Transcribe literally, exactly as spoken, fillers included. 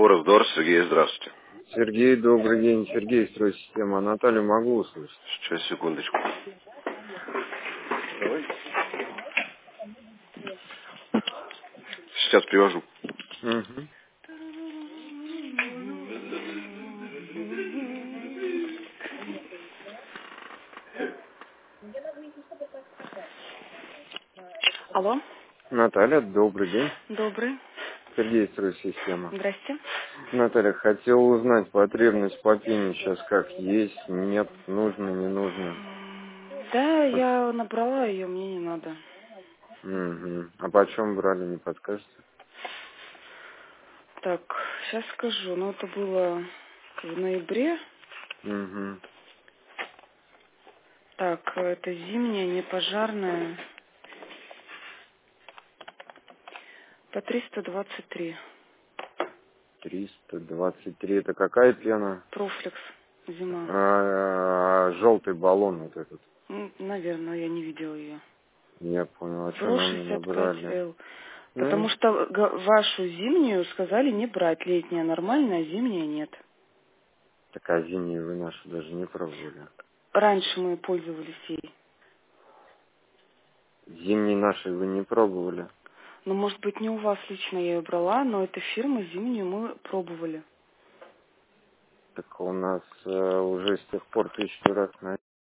Форекс-Дор, Сергей, здравствуйте. Сергей, добрый день. Сергей, стройсистема. Наталью могу услышать? Сейчас, секундочку. Давай. Сейчас привожу. Угу. Алло. Наталья, добрый день. Добрый. Сергей, стройсистема. Здрасте. Наталья, хотел узнать потребность по пене сейчас как есть, нет, нужно, не нужно. Да, я набрала ее, мне не надо. Угу. А почем брали, не подскажете? Так, сейчас скажу. Ну, это было в ноябре. Угу. Так, это зимняя, не пожарная. По триста двадцать три. триста двадцать три. Это какая пена? Профлекс. Зима. А, желтый баллон вот этот. Ну, наверное, я не видела ее. Я понял, а что ро нам не шестьдесят пять набрали? эл. Потому Ну, что га- вашу зимнюю сказали не брать. Летняя нормальная, а зимняя нет. так а зимнюю вы нашу даже не пробовали. Раньше мы пользовались ей. Зимней нашей вы не пробовали? Ну, может быть, не у вас лично я ее брала, но эта фирма зимнюю мы пробовали. Так у нас э, уже с тех пор тысячу раз на